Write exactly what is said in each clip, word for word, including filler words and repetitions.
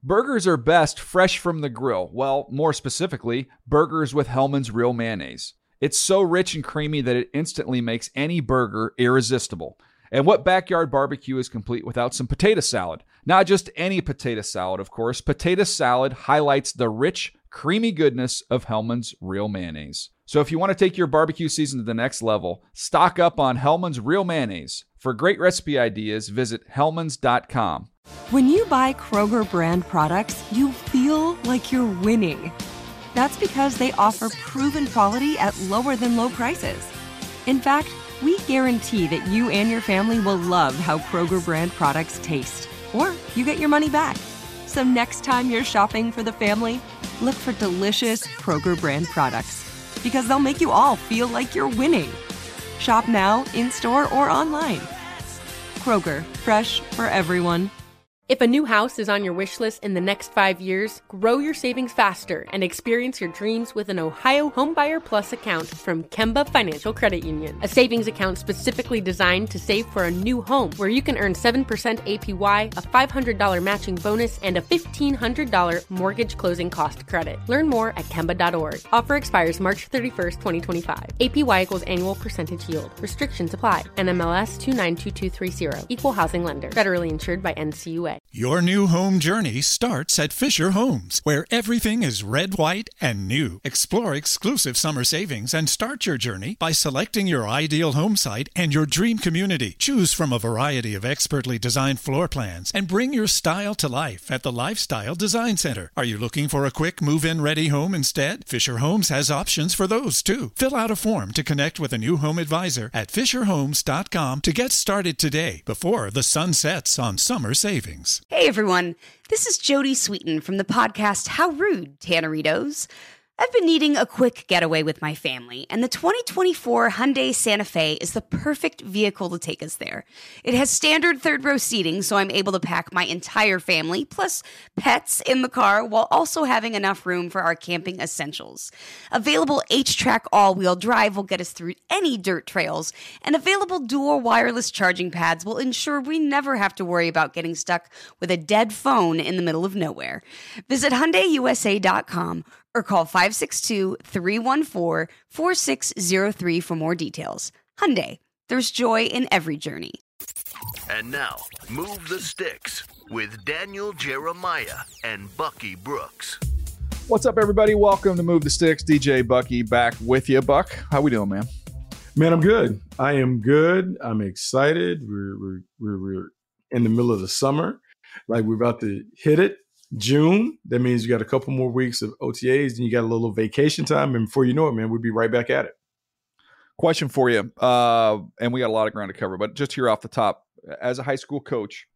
Burgers are best fresh from the grill. Well, more specifically, burgers with Hellmann's Real Mayonnaise. It's so rich and creamy that it instantly makes any burger irresistible. And what backyard barbecue is complete without some potato salad? Not just any potato salad, of course. Potato salad highlights the rich, creamy goodness of Hellmann's Real Mayonnaise. So if you want to take your barbecue season to the next level, stock up on Hellmann's Real Mayonnaise. For great recipe ideas, visit hellmanns dot com. When you buy Kroger brand products, you feel like you're winning. That's because they offer proven quality at lower than low prices. In fact, we guarantee that you and your family will love how Kroger brand products taste, or you get your money back. So next time you're shopping for the family, look for delicious Kroger brand products, because they'll make you all feel like you're winning. Shop now, in-store, or online. Kroger, fresh for everyone. If a new house is on your wish list in the next five years, grow your savings faster and experience your dreams with an Ohio Homebuyer Plus account from Kemba Financial Credit Union. A savings account specifically designed to save for a new home, where you can earn seven percent A P Y, a five hundred dollars matching bonus, and a fifteen hundred dollars mortgage closing cost credit. Learn more at kemba dot org. Offer expires March thirty-first, twenty twenty-five. A P Y equals annual percentage yield. Restrictions apply. N M L S two nine two two three zero. Equal housing lender. Federally insured by N C U A. Your new home journey starts at Fisher Homes, where everything is red, white, and new. Explore exclusive summer savings and start your journey by selecting your ideal home site and your dream community. Choose from a variety of expertly designed floor plans and bring your style to life at the Lifestyle Design Center. Are you looking for a quick move-in ready home instead? Fisher Homes has options for those too. Fill out a form to connect with a new home advisor at fisher homes dot com to get started today before the sun sets on summer savings. Hey everyone, this is Jody Sweeten from the podcast How Rude, Tanneritos. I've been needing a quick getaway with my family, and the twenty twenty-four Hyundai Santa Fe is the perfect vehicle to take us there. It has standard third-row seating, so I'm able to pack my entire family, plus pets, in the car, while also having enough room for our camping essentials. Available H-Track all-wheel drive will get us through any dirt trails, and available dual wireless charging pads will ensure we never have to worry about getting stuck with a dead phone in the middle of nowhere. Visit Hyundai U S A dot com or call five six two, three one four, four six zero three for more details. Hyundai, there's joy in every journey. And now, Move the Sticks with Daniel Jeremiah and Bucky Brooks. What's up, everybody? Welcome to Move the Sticks. D J Bucky back with you. Buck, how we doing, man? Man, I'm good. I am good. I'm excited. We're, we're, we're, we're in the middle of the summer. Like, we're about to hit it. June, that means you got a couple more weeks of O T As, and you got a little vacation time, and before you know it, man, we'll be right back at it. Question for you, uh, and we got a lot of ground to cover, but just here off the top, as a high school coach,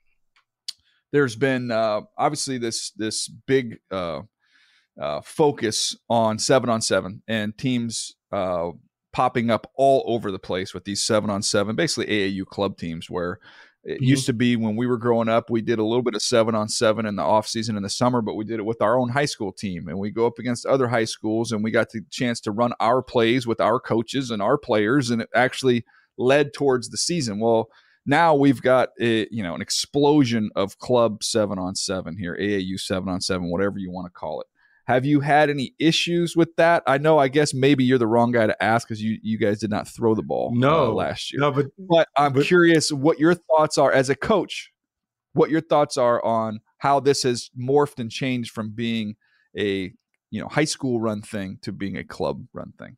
there's been uh, obviously this this big uh, uh, focus on seven on seven and teams uh, popping up all over the place with these seven on seven, basically A A U club teams, where it mm-hmm. used to be when we were growing up, we did a little bit of seven on seven in the off season in the summer, but we did it with our own high school team, and we go up against other high schools, and we got the chance to run our plays with our coaches and our players, and it actually led towards the season. Well, now we've got a, you know, an explosion of club seven on seven here, A A U seven on seven, whatever you want to call it. Have you had any issues with that? I know, I guess maybe you're the wrong guy to ask because you, you guys did not throw the ball no, uh, last year. No, but, but I'm but, curious what your thoughts are as a coach, what your thoughts are on how this has morphed and changed from being a, you know, high school run thing to being a club run thing.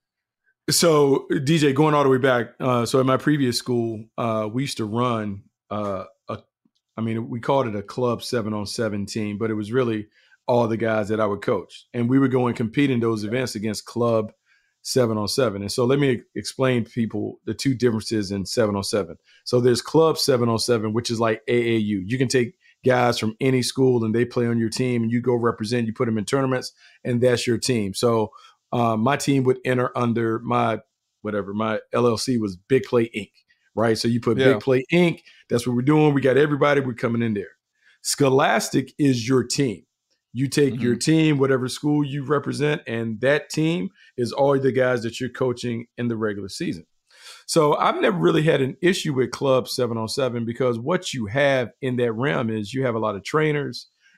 So, D J, going all the way back, uh, so at my previous school, uh, we used to run, uh, a, I mean, we called it a club seven on seven team, but it was really all the guys that I would coach. And we would go and compete in those events against club seven on seven. And so let me explain to people the two differences in seven on seven. So there's club seven on seven, which is like A A U. You can take guys from any school and they play on your team and you go represent, you put them in tournaments, and that's your team. So um, my team would enter under my, whatever, my L L C was Big Play Incorporated, right? So you put yeah. Big Play Incorporated. That's what we're doing. We got everybody. We're coming in there. Scholastic is your team. You take mm-hmm. your team, whatever school you represent, and that team is all the guys that you're coaching in the regular season. So I've never really had an issue with club seven on seven because what you have in that realm is you have a lot of trainers,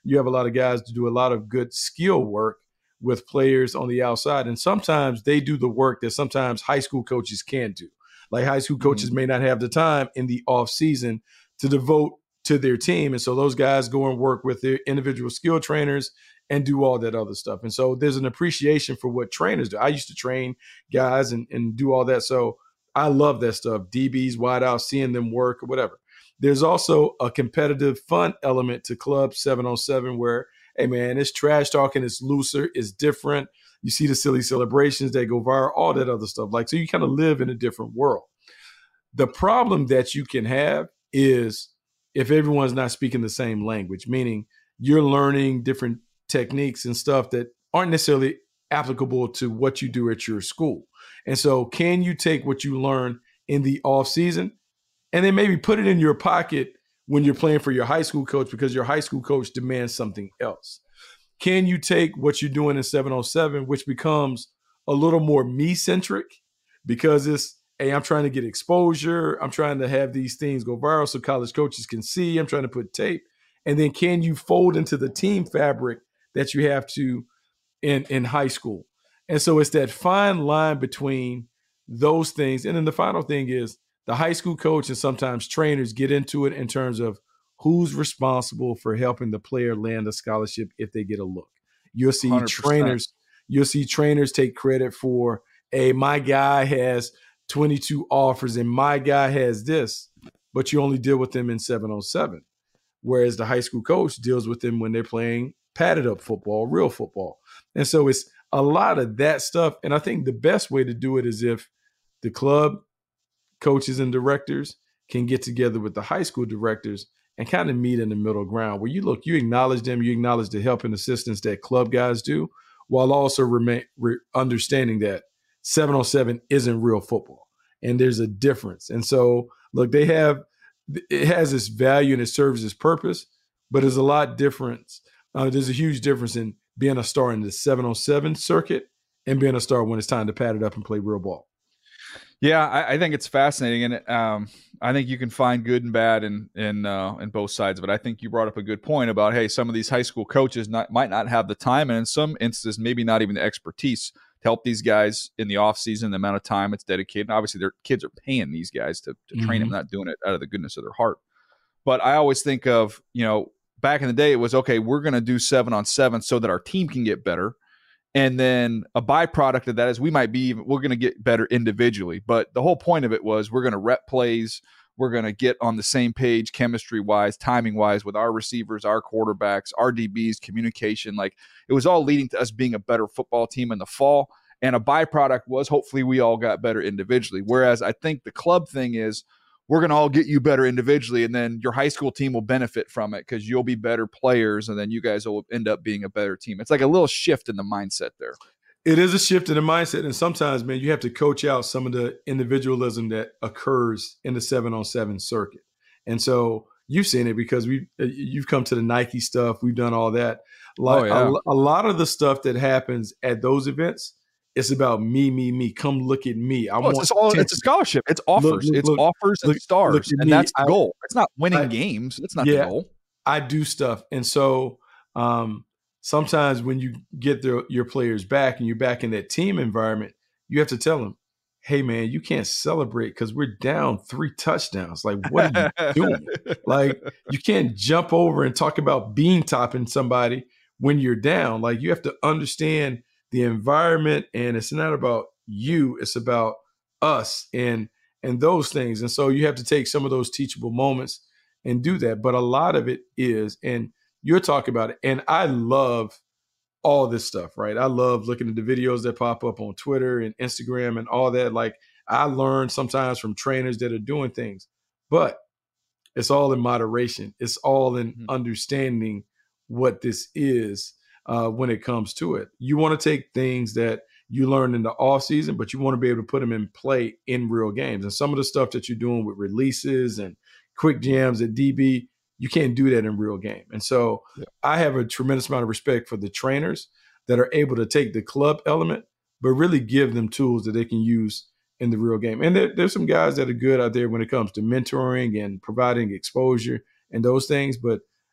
you have a lot of guys to do a lot of good skill work with players on the outside. And sometimes they do the work that sometimes high school coaches can't do. Like high school coaches mm-hmm. may not have the time in the off season to devote to their team. And so those guys go and work with their individual skill trainers and do all that other stuff. And so there's an appreciation for what trainers do. I used to train guys and, and do all that. So I love that stuff. D Bs, wideouts, seeing them work or whatever. There's also a competitive fun element to Club seven on seven where, hey man, it's trash talking, it's looser, it's different. You see the silly celebrations that go viral, all that other stuff. Like, so you kind of live in a different world. The problem that you can have is if everyone's not speaking the same language, meaning you're learning different techniques and stuff that aren't necessarily applicable to what you do at your school. And so can you take what you learn in the off season and then maybe put it in your pocket when you're playing for your high school coach because your high school coach demands something else? Can you take what you're doing in seven on seven, which becomes a little more me-centric because it's, hey, I'm trying to get exposure. I'm trying to have these things go viral so college coaches can see. I'm trying to put tape. And then can you fold into the team fabric that you have to in, in high school? And so it's that fine line between those things. And then the final thing is the high school coach and sometimes trainers get into it in terms of who's responsible for helping the player land a scholarship if they get a look. You'll see one hundred percent trainers, you'll see trainers take credit for, hey, my guy has twenty-two offers and my guy has this, but you only deal with them in seven on seven. Whereas the high school coach deals with them when they're playing padded up football, real football. And so it's a lot of that stuff. And I think the best way to do it is if the club coaches and directors can get together with the high school directors and kind of meet in the middle ground where you look, you acknowledge them, you acknowledge the help and assistance that club guys do, while also remain, re, understanding that seven on seven isn't real football. And there's a difference. And so, look, they have, it has its value and it serves its purpose, but there's a lot difference. Uh, there's a huge difference in being a star in the seven on seven circuit and being a star when it's time to pad it up and play real ball. Yeah, I, I think it's fascinating, and um, I think you can find good and bad in in uh, in both sides of it. I think you brought up a good point about, hey, some of these high school coaches not, might not have the time, and in some instances, maybe not even the expertise to help these guys in the off season, the amount of time it's dedicated. And obviously, their kids are paying these guys to, to mm-hmm. train them, not doing it out of the goodness of their heart. But I always think of, you know, back in the day, it was, okay, we're going to do seven on seven so that our team can get better. And then a byproduct of that is we might be even, we're going to get better individually. But the whole point of it was we're going to rep plays. We're going to get on the same page chemistry wise, timing wise with our receivers, our quarterbacks, our D Bs, communication. Like it was all leading to us being a better football team in the fall. And a byproduct was hopefully we all got better individually. Whereas I think the club thing is we're going to all get you better individually. And then your high school team will benefit from it because you'll be better players. And then you guys will end up being a better team. It's like a little shift in the mindset there. It is a shift in the mindset. And sometimes, man, you have to coach out some of the individualism that occurs in the seven on seven circuit. And so you've seen it because we you've come to the Nike stuff. We've done all that. Like, oh, yeah. a, a lot of the stuff that happens at those events, it's about me, me, me. Come look at me. I oh, want it's, all, it's a scholarship. It's offers. Look, look, it's look, offers and look, stars. Look and me. That's the I, goal. It's not winning I, games. That's not yeah, the goal. I do stuff. And so um, sometimes when you get the, your players back and you're back in that team environment, you have to tell them, hey, man, you can't celebrate because we're down three touchdowns. Like, what are you doing? Like, you can't jump over and talk about bean topping somebody when you're down. Like, you have to understand the environment, and it's not about you, it's about us and and those things. And so you have to take some of those teachable moments and do that. But a lot of it is, and you're talking about it, and I love all this stuff, right? I love looking at the videos that pop up on Twitter and Instagram and all that. Like I learn sometimes from trainers that are doing things, but it's all in moderation. It's all in mm-hmm. understanding what this is. Uh, when it comes to it, you want to take things that you learn in the off season, but you want to be able to put them in play in real games. And some of the stuff that you're doing with releases and quick jams at D B, you can't do that in real game. And so yeah. I have a tremendous amount of respect for the trainers that are able to take the club element, but really give them tools that they can use in the real game. And there, there's some guys that are good out there when it comes to mentoring and providing exposure and those things, but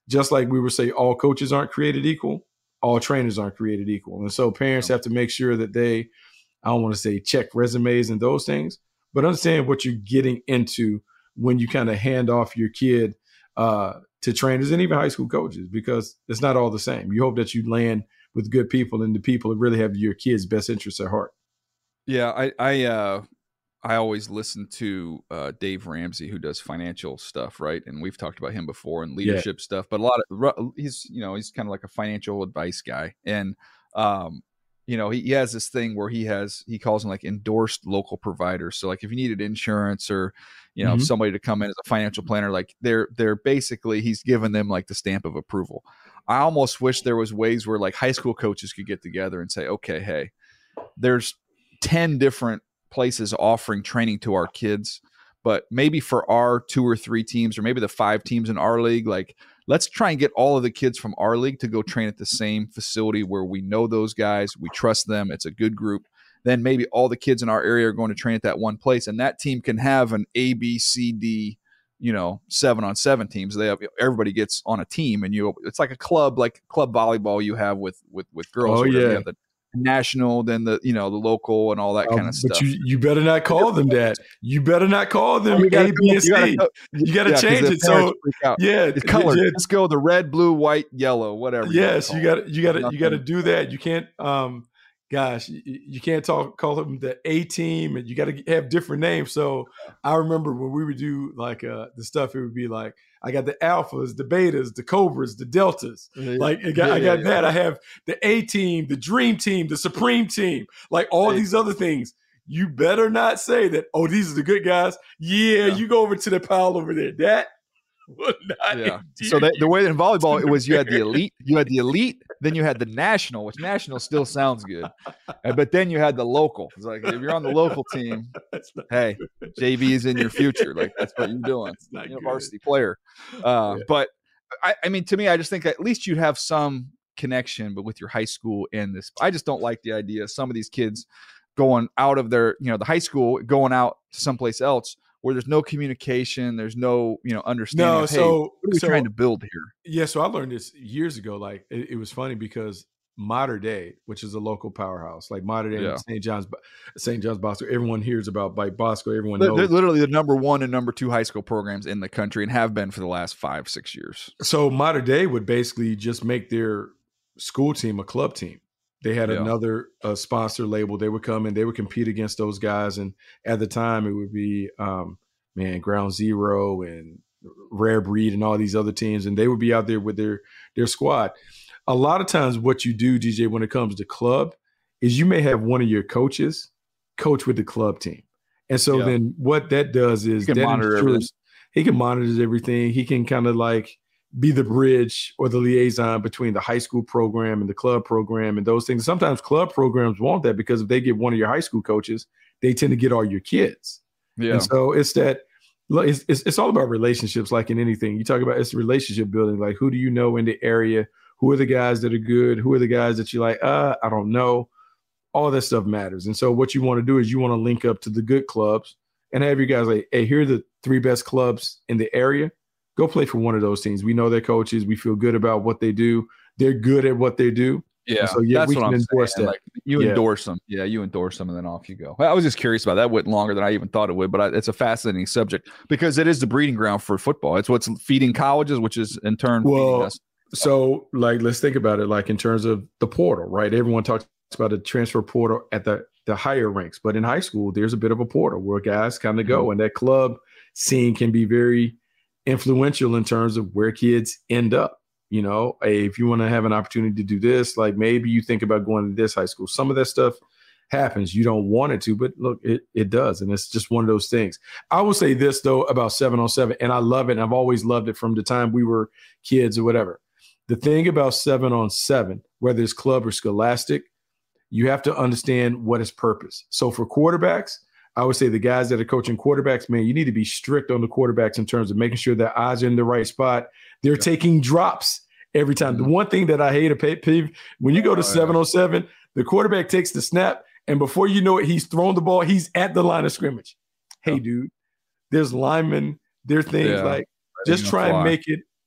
just like we would say all coaches aren't created equal, all trainers aren't created equal. And so parents have to make sure that they, I don't want to say check resumes and those things, but understand what you're getting into when you kind of hand off your kid uh, to trainers and even high school coaches, because it's not all the same. You hope that you land with good people and the people that really have your kid's best interests at heart. Yeah, I I uh, I always listen to uh, Dave Ramsey, who does financial stuff, right? And we've talked about him before and leadership yeah. stuff. But a lot of he's you know he's kind of like a financial advice guy, and um, you know he, he has this thing where he has he calls them like endorsed local providers. So like if you needed insurance or you know mm-hmm. somebody to come in as a financial planner, like they're they're basically he's given them like the stamp of approval. I almost wish there was ways where like high school coaches could get together and say, okay, hey, there's ten different places offering training to our kids, but maybe for our two or three teams, or maybe the five teams in our league, like let's try and get all of the kids from our league to go train at the same facility where we know those guys, we trust them, it's a good group. Then maybe all the kids in our area are going to train at that one place, and that team can have an A, B, C, D, you know, seven on seven teams. They have everybody gets on a team, and you it's like a club, like club volleyball you have with with with girls. Oh yeah. You have the national, then the you know the local, and all that um, kind of stuff. But you you better not call them that. You better not call them A, B, and C. You got to yeah, change it. So yeah, the color. Yeah. Let's go the red, blue, white, yellow, whatever. Yes, you got you got to you got to do that. You can't. Um, Gosh, you, you can't talk call them the A team, and you got to have different names. So I remember when we would do like uh, the stuff, it would be like I got the alphas, the betas, the cobras, the deltas. Yeah, like it got, yeah, I got yeah, that. Yeah. I have the A team, the dream team, the supreme team, like all these other things. You better not say that. Oh, these are the good guys. Yeah, yeah. You go over to the pile over there. That would not. Yeah. So that, the way in volleyball it was, you had the elite, you had the elite. Then you had the national, which national still sounds good. But then you had the local. It's like, if you're on the local team, hey, J V is in your future. Like, that's what you're doing. You're a varsity player. Uh, yeah. But, I, I mean, to me, I just think at least you'd have some connection, but with your high school and this. I just don't like the idea of some of these kids going out of their, you know, the high school, going out to someplace else where there's no communication, there's no, you know, understanding. No, of, hey, so what are we so, trying to build here? Yeah, so I learned this years ago. Like it, it was funny because Mater Dei, which is a local powerhouse, like Mater Dei, yeah. Saint John's, Saint John's Bosco. Everyone hears about like Bosco. Everyone knows. They're literally the number one and number two high school programs in the country, and have been for the last five, six years. So Mater Dei would basically just make their school team a club team. They had yeah. another uh, sponsor label. They would come and they would compete against those guys, and at the time it would be. Um, man, Ground Zero and Rare Breed and all these other teams, and they would be out there with their their squad. A lot of times what you do, D J, when it comes to club is you may have one of your coaches coach with the club team. And so yeah. then what that does is that ensures he can monitor everything. He can kind of like be the bridge or the liaison between the high school program and the club program and those things. Sometimes club programs want that because if they get one of your high school coaches, they tend to get all your kids. Yeah. And so it's that it's, it's it's all about relationships, like in anything. You talk about it's relationship building. Like, who do you know in the area? Who are the guys that are good? Who are the guys that you're like, uh, I don't know. All that stuff matters. And so what you want to do is you want to link up to the good clubs and have your guys like, hey, here are the three best clubs in the area. Go play for one of those teams. We know their coaches. We feel good about what they do. They're good at what they do. Yeah, so yeah, that's we what can I'm endorse saying. that. Like, you yeah. endorse them. Yeah, you endorse them, and then off you go. I was just curious about that. That went longer than I even thought it would, but I, it's a fascinating subject because it is the breeding ground for football. It's what's feeding colleges, which is in turn well, feeding us. So, like, let's think about it like in terms of the portal, right? Everyone talks about the transfer portal at the, the higher ranks, but in high school, there's a bit of a portal where guys kind of go, mm-hmm. and that club scene can be very influential in terms of where kids end up. You know, hey, if you want to have an opportunity to do this, like maybe you think about going to this high school. Some of that stuff happens. You don't want it to, but look, it it does. And it's just one of those things. I will say this, though, about seven on seven, and I love it. And I've always loved it from the time we were kids or whatever. The thing about seven on seven, whether it's club or scholastic, you have to understand what is purpose. So for quarterbacks, I would say the guys that are coaching quarterbacks, man, you need to be strict on the quarterbacks in terms of making sure their eyes are in the right spot. They're yeah. taking drops every time. Mm-hmm. The one thing that I hate a pet peeve, when you go to oh, seven on seven, the quarterback takes the snap, and before you know it, he's thrown the ball. He's at the line of scrimmage. Hey, yeah. dude, there's linemen. There are things yeah. like just try and make it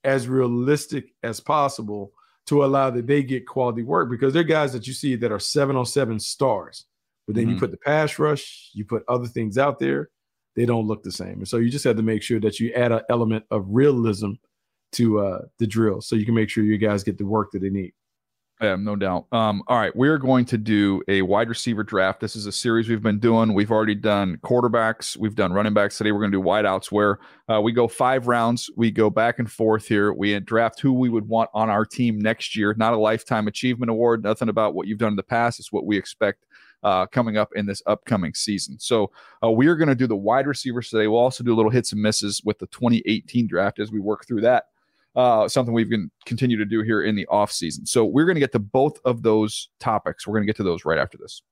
as realistic as possible to allow that they get quality work, because they're guys that you see that are seven on seven stars. But then mm-hmm. you put the pass rush, you put other things out there, they don't look the same. And so you just have to make sure that you add an element of realism to uh, the drill so you can make sure your guys get the work that they need. Yeah, no doubt. Um, all right, we're going to do a wide receiver draft. This is a series we've been doing. We've already done quarterbacks. We've done running backs. Today we're going to do wideouts, where uh, we go five rounds. We go back and forth here. We draft who we would want on our team next year. Not a lifetime achievement award. Nothing about what you've done in the past. It's what we expect uh, coming up in this upcoming season. So uh, we are going to do the wide receivers today. We'll also do little hits and misses with the twenty eighteen draft as we work through that. Uh, something we've been continue to do here in the off season. So we're going to get to both of those topics. We're going to get to those right after this.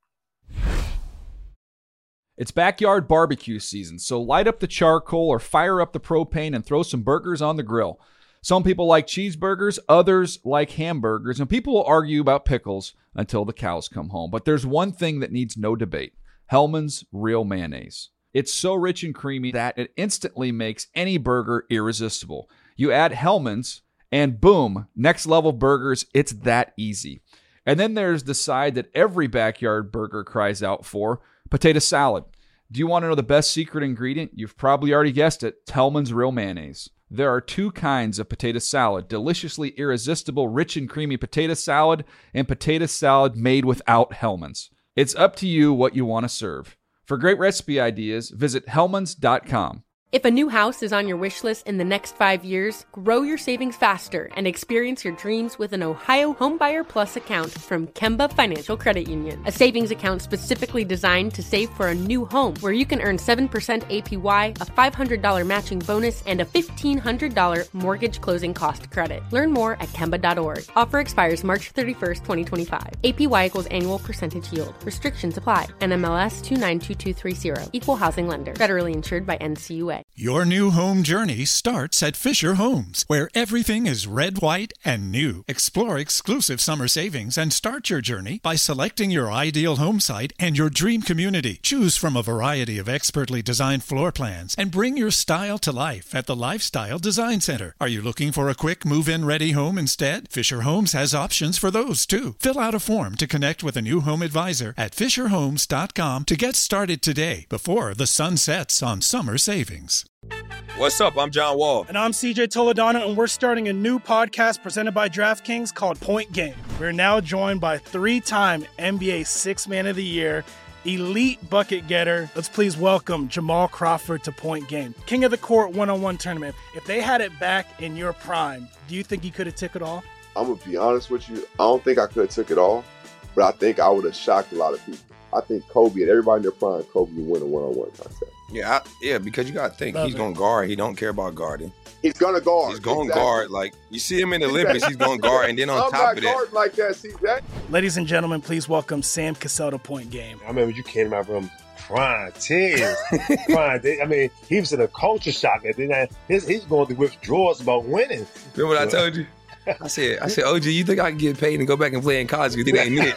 It's backyard barbecue season, so light up the charcoal or fire up the propane and throw some burgers on the grill. Some people like cheeseburgers, others like hamburgers, and people will argue about pickles until the cows come home. But there's one thing that needs no debate: Hellmann's Real Mayonnaise. It's so rich and creamy that it instantly makes any burger irresistible. You add Hellmann's and boom, next level burgers. It's that easy. And then there's the side that every backyard burger cries out for: potato salad. Do you want to know the best secret ingredient? You've probably already guessed it. Hellmann's Real Mayonnaise. There are two kinds of potato salad: deliciously irresistible, rich and creamy potato salad, and potato salad made without Hellmann's. It's up to you what you want to serve. For great recipe ideas, visit hellmanns dot com. If a new house is on your wish list in the next five years, grow your savings faster and experience your dreams with an Ohio Homebuyer Plus account from Kemba Financial Credit Union. A savings account specifically designed to save for a new home, where you can earn seven percent A P Y, a five hundred dollars matching bonus, and a fifteen hundred dollars mortgage closing cost credit. Learn more at kemba dot org. Offer expires March thirty-first, twenty twenty-five. A P Y equals annual percentage yield. Restrictions apply. N M L S two nine two two three zero. Equal housing lender. Federally insured by N C U A. Your new home journey starts at Fisher Homes, where everything is red, white, and new. Explore exclusive summer savings and start your journey by selecting your ideal home site and your dream community. Choose from a variety of expertly designed floor plans and bring your style to life at the Lifestyle Design Center. Are you looking for a quick move-in ready home instead? Fisher Homes has options for those too. Fill out a form to connect with a new home advisor at fisher homes dot com to get started today before the sun sets on summer savings. What's up? I'm John Wall. And I'm C J Toledano, and we're starting a new podcast presented by DraftKings called Point Game. We're now joined by three-time N B A Sixth Man of the Year, elite bucket getter. Let's please welcome Jamal Crawford to Point Game. King of the Court one-on-one tournament. If they had it back in your prime, do you think you could have took it all? I'm going to be honest with you. I don't think I could have took it all, but I think I would have shocked a lot of people. I think Kobe and everybody in their prime, Kobe would win a one-on-one contest. Yeah, I, yeah, because you got to think, Love he's going to guard. He don't care about guarding. He's going to guard. He's going to exactly. guard. Like, you see him in the Olympics, he's going to guard. And then on I'm top of not that. like that, C J. Ladies and gentlemen, please welcome Sam Cassell to Point Game. I remember you came out from prime ten. prime, I mean, he was in a culture shock. And then his, he's going through withdrawals about winning. Remember what I told you? I said, I said, O G, you think I can get paid and go back and play in college because it ain't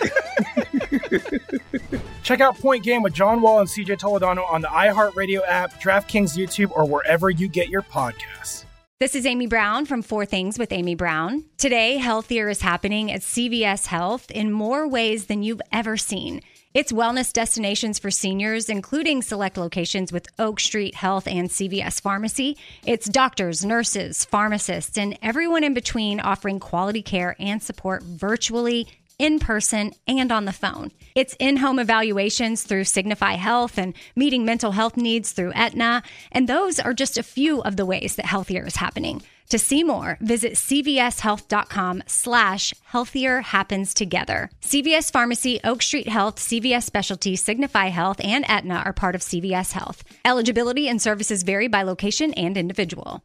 it? Check out Point Game with John Wall and C J Toledano on the iHeartRadio app, DraftKings YouTube, or wherever you get your podcasts. This is Amy Brown from Four Things with Amy Brown. Today, healthier is happening at C V S Health in more ways than you've ever seen. It's wellness destinations for seniors, including select locations with Oak Street Health and C V S Pharmacy. It's doctors, nurses, pharmacists, and everyone in between offering quality care and support virtually, in person, and on the phone. It's in-home evaluations through Signify Health and meeting mental health needs through Aetna. And those are just a few of the ways that healthier is happening. To see more, visit cvshealth.com slash healthier happens together. C V S Pharmacy, Oak Street Health, C V S Specialty, Signify Health, and Aetna are part of C V S Health. Eligibility and services vary by location and individual.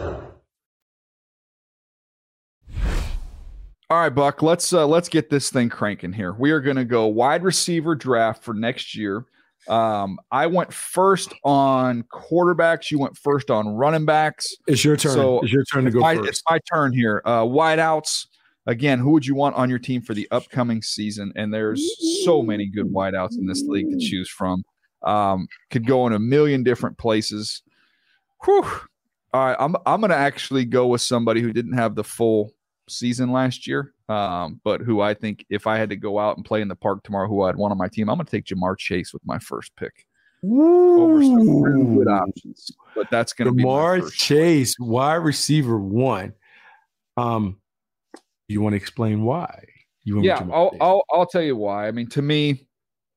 All right, Buck, let's uh, let's get this thing cranking here. We are going to go wide receiver draft for next year. Um, I went first on quarterbacks. You went first on running backs. It's your turn. So it's your turn to go my, first. It's my turn here. Uh, wideouts. Again, who would you want on your team for the upcoming season? And there's so many good wideouts in this league to choose from. Um, could go in a million different places. Whew. All right, I'm I'm going to actually go with somebody who didn't have the full season last year, um, but who I think if I had to go out and play in the park tomorrow, who I'd want on my team, I'm going to take Jamar Chase with my first pick. Ooh. Over some really good options, but that's going to be Jamar Chase, wide receiver one. Um, you want to explain why? You want yeah, I'll, I'll I'll tell you why. I mean, to me,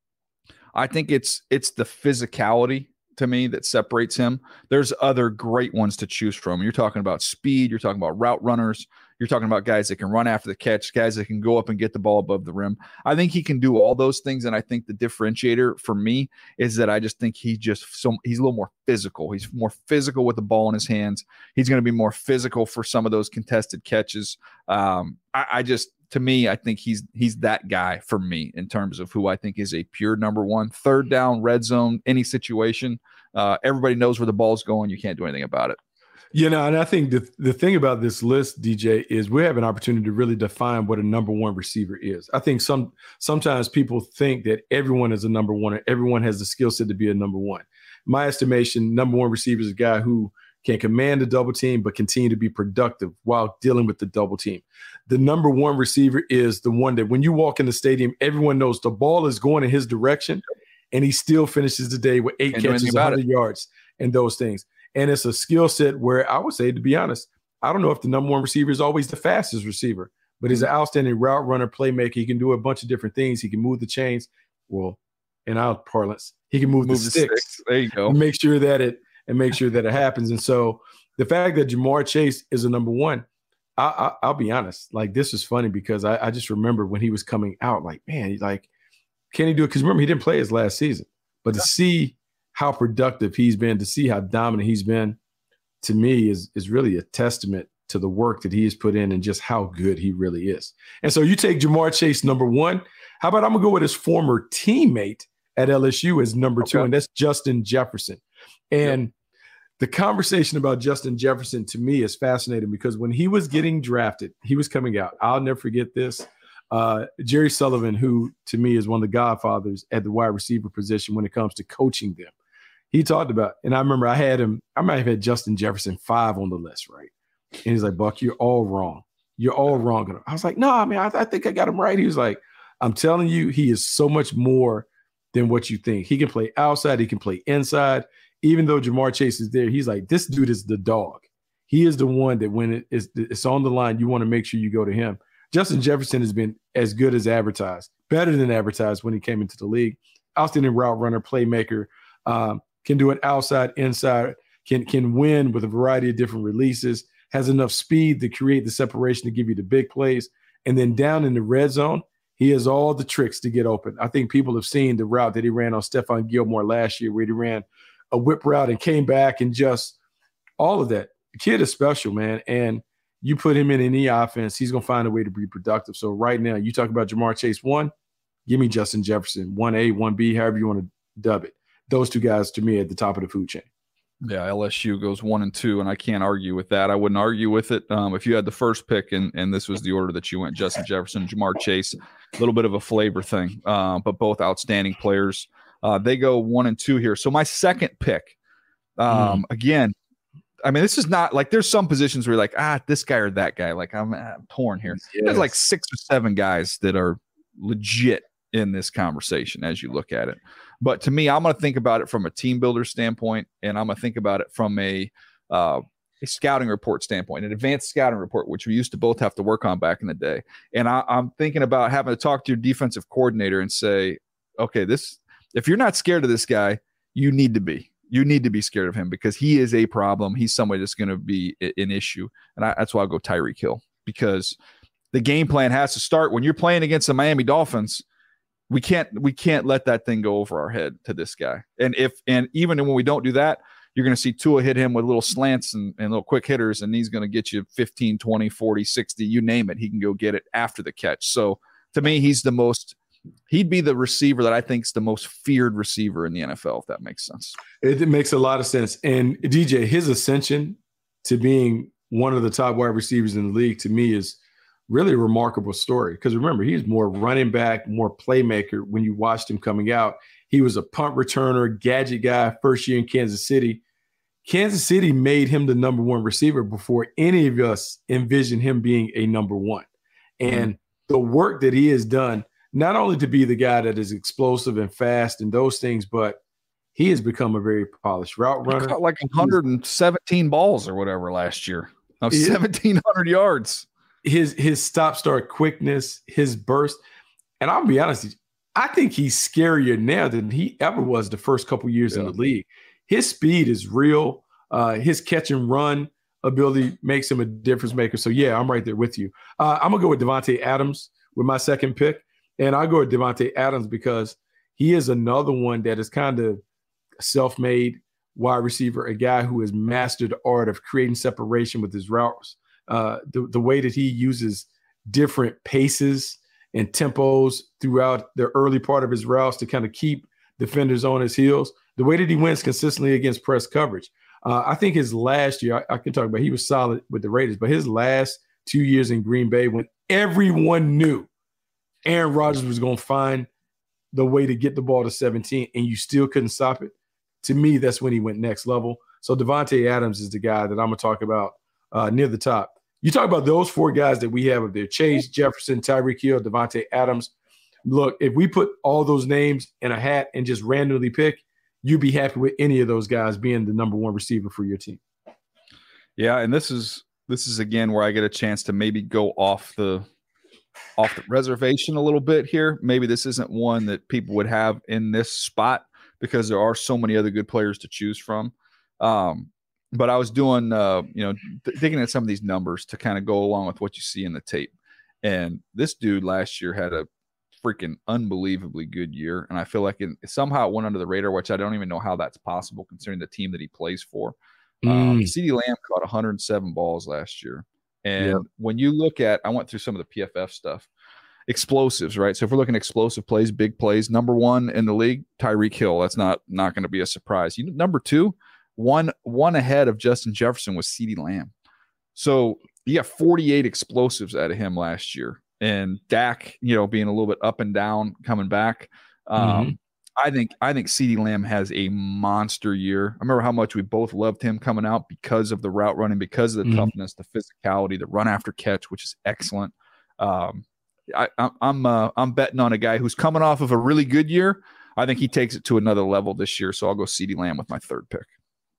I think it's it's the physicality to me that separates him. There's other great ones to choose from. You're talking about speed. You're talking about route runners. You're talking about guys that can run after the catch, guys that can go up and get the ball above the rim. I think he can do all those things, and I think the differentiator for me is that I just think he just so he's a little more physical. He's more physical with the ball in his hands. He's going to be more physical for some of those contested catches. Um, I, I just, to me, I think he's he's that guy for me in terms of who I think is a pure number one. Third down, red zone, any situation. Uh, everybody knows where the ball's going. You can't do anything about it. You know, and I think the the thing about this list, D J, is we have an opportunity to really define what a number one receiver is. I think some sometimes people think that everyone is a number one or everyone has the skill set to be a number one. My estimation, number one receiver is a guy who can command a double team but continue to be productive while dealing with the double team. The number one receiver is the one that when you walk in the stadium, everyone knows the ball is going in his direction, and he still finishes the day with eight catches, one hundred yards, and those things. And it's a skill set where I would say, to be honest, I don't know if the number one receiver is always the fastest receiver, but he's an outstanding route runner, playmaker. He can do a bunch of different things. He can move the chains. Well, in our parlance, he can move, move the, the sticks. sticks. There you go. And make sure that it and make sure that it happens. And so the fact that Jamar Chase is a number one, I, I, I'll be honest. Like, this is funny because I, I just remember when he was coming out, like, man, he's like, can he do it? Because remember, he didn't play his last season, but to see how productive he's been, to see how dominant he's been, to me is, is really a testament to the work that he has put in and just how good he really is. And so you take Jamar Chase, number one. How about I'm going to go with his former teammate at L S U as number okay. two, and that's Justin Jefferson. And yep. the conversation about Justin Jefferson to me is fascinating because when he was getting drafted, he was coming out. I'll never forget this. Uh, Jerry Sullivan, who to me is one of the godfathers at the wide receiver position when it comes to coaching them, he talked about, and I remember I had him, I might have had Justin Jefferson five on the list, right? And he's like, Buck, you're all wrong. You're all wrong. I was like, no, I mean, I, I think I got him right. He was like, I'm telling you, he is so much more than what you think. He can play outside. He can play inside. Even though Jamar Chase is there, he's like, this dude is the dog. He is the one that when it is, it's on the line, you want to make sure you go to him. Justin Jefferson has been as good as advertised, better than advertised when he came into the league. Outstanding route runner, playmaker, um, can do it outside, inside, can can win with a variety of different releases, has enough speed to create the separation to give you the big plays. And then down in the red zone, he has all the tricks to get open. I think people have seen the route that he ran on Stephon Gilmore last year where he ran a whip route and came back and just all of that. The kid is special, man. And you put him in any offense, he's going to find a way to be productive. So right now, you talk about Jamar Chase, one, give me Justin Jefferson, one A, one B, however you want to dub it. Those two guys, to me, at the top of the food chain. Yeah, L S U goes one and two, and I can't argue with that. I wouldn't argue with it. Um, if you had the first pick and, and this was the order that you went, Justin Jefferson, Jamar Chase, a little bit of a flavor thing, uh, but both outstanding players. Uh, they go one and two here. So my second pick, um, mm. again, I mean, this is not like there's some positions where you're like, ah, this guy or that guy. Like I'm, I'm torn here. Yes. There's like six or seven guys that are legit in this conversation as you look at it. But to me, I'm going to think about it from a team builder standpoint, and I'm going to think about it from a, uh, a scouting report standpoint, an advanced scouting report, which we used to both have to work on back in the day. And I, I'm thinking about having to talk to your defensive coordinator and say, okay, this if you're not scared of this guy, you need to be. You need to be scared of him because he is a problem. He's somebody that's going to be an issue. And I, that's why I'll go Tyreek Hill, because the game plan has to start when you're playing against the Miami Dolphins. We can't we can't let that thing go over our head to this guy. And if and even when we don't do that, you're going to see Tua hit him with little slants and, and little quick hitters, and he's going to get you fifteen, twenty, forty, sixty, you name it. He can go get it after the catch. So to me, he's the most he'd be the receiver that I think is the most feared receiver in the N F L, if that makes sense. It, it makes a lot of sense. And D J, his ascension to being one of the top wide receivers in the league, to me, is really a remarkable story. Because remember, he's more running back, more playmaker when you watched him coming out. He was a punt returner, gadget guy, first year in Kansas City. Kansas City made him the number one receiver before any of us envisioned him being a number one. And mm-hmm. the work that he has done, not only to be the guy that is explosive and fast and those things, but he has become a very polished route runner. He caught like one hundred seventeen balls or whatever last year. Of seventeen hundred yards. His his stop start quickness, his burst, and I'll be honest, I think he's scarier now than he ever was the first couple years yeah. in the league. His speed is real. Uh, his catch and run ability makes him a difference maker. So yeah, I'm right there with you. Uh, I'm gonna go with Davante Adams with my second pick, and I go with Davante Adams because he is another one that is kind of self-made wide receiver, a guy who has mastered the art of creating separation with his routes. Uh, the, the way that he uses different paces and tempos throughout the early part of his routes to kind of keep defenders on his heels. The way that he wins consistently against press coverage. Uh, I think his last year, I, I can talk about, he was solid with the Raiders, but his last two years in Green Bay when everyone knew Aaron Rodgers was going to find the way to get the ball to seventeen and you still couldn't stop it. To me, that's when he went next level. So Davante Adams is the guy that I'm going to talk about uh, near the top. You talk about those four guys that we have up there, Chase, Jefferson, Tyreek Hill, Davante Adams. Look, if we put all those names in a hat and just randomly pick, you'd be happy with any of those guys being the number one receiver for your team. Yeah, and this is this is again where I get a chance to maybe go off the off the reservation a little bit here. Maybe this isn't one that people would have in this spot because there are so many other good players to choose from. Um, but I was doing, uh, you know, th- digging at some of these numbers to kind of go along with what you see in the tape. And this dude last year had a freaking unbelievably good year. And I feel like it, somehow it went under the radar, which I don't even know how that's possible considering the team that he plays for. Mm. Um, CeeDee Lamb caught one hundred seven balls last year. And yep. when you look at, I went through some of the P F F stuff, explosives, right? So if we're looking at explosive plays, big plays, number one in the league, Tyreek Hill. That's not not going to be a surprise. You know, number two, one one ahead of Justin Jefferson was CeeDee Lamb. So you got forty-eight explosives out of him last year. And Dak, you know, being a little bit up and down, coming back. Um, mm-hmm. I think I think CeeDee Lamb has a monster year. I remember how much we both loved him coming out because of the route running, because of the mm-hmm. toughness, the physicality, the run after catch, which is excellent. Um, I, I'm uh, I'm betting on a guy who's coming off of a really good year. I think he takes it to another level this year. So I'll go CeeDee Lamb with my third pick.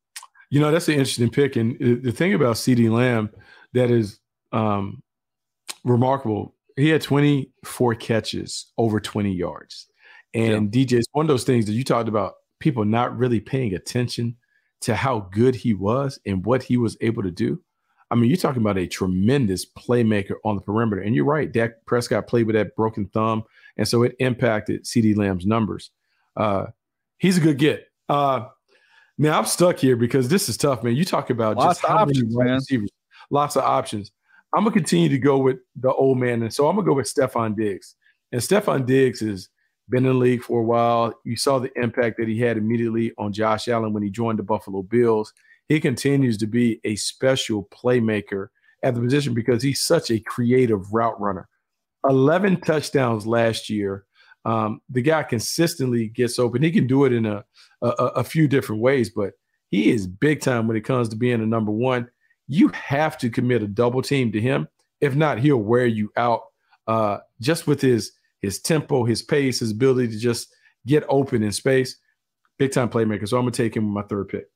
You know, that's an interesting pick. And the thing about CeeDee Lamb that is um, remarkable, he had twenty-four catches over twenty yards. And yeah. D J, it's one of those things that you talked about, people not really paying attention to how good he was and what he was able to do. I mean, you're talking about a tremendous playmaker on the perimeter. And you're right, Dak Prescott played with that broken thumb, and so it impacted CeeDee Lamb's numbers. Uh, he's a good get. Uh, now, I'm stuck here because this is tough, man. You talk about lots just how options, many receivers, lots of options. I'm going to continue to go with the old man, and so I'm going to go with Stephon Diggs. And Stephon Diggs has been in the league for a while. You saw the impact that he had immediately on Josh Allen when he joined the Buffalo Bills. He continues to be a special playmaker at the position because he's such a creative route runner. eleven touchdowns last year. Um, the guy consistently gets open. He can do it in a, a, a few different ways, but he is big time when it comes to being a number one. You have to commit a double team to him. If not, he'll wear you out uh, just with his his tempo, his pace, his ability to just get open in space. Big time playmaker. So I'm going to take him with my third pick.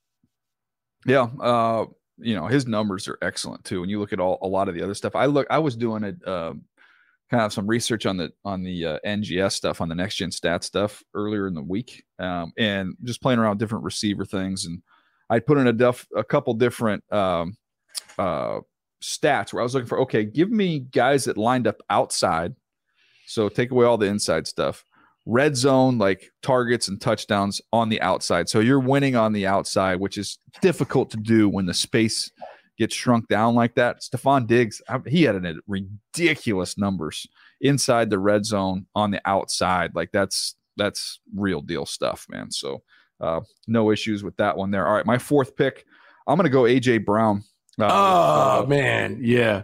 Yeah. Uh, you know, his numbers are excellent too. When you look at all, a lot of the other stuff, I look, I was doing it, uh, kind of some research on the, on the uh, N G S stuff, on the next gen stat stuff earlier in the week. Um, and just playing around with different receiver things. And I put in a duff, a couple different, um, uh, stats where I was looking for, okay, give me guys that lined up outside. So take away all the inside stuff. Red zone, like targets and touchdowns on the outside. So you're winning on the outside, which is difficult to do when the space gets shrunk down like that. Stephon Diggs, he had an, ridiculous numbers inside the red zone on the outside. Like that's that's real deal stuff, man. So uh, no issues with that one there. All right, my fourth pick, I'm going to go A J Brown. Uh, oh, uh, man, yeah.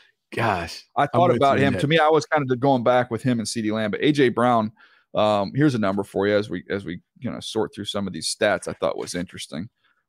Gosh, I thought about him. To me, I was kind of going back with him and CeeDee Lamb, but A J Brown, um, here's a number for you as we as we you know sort through some of these stats I thought was interesting.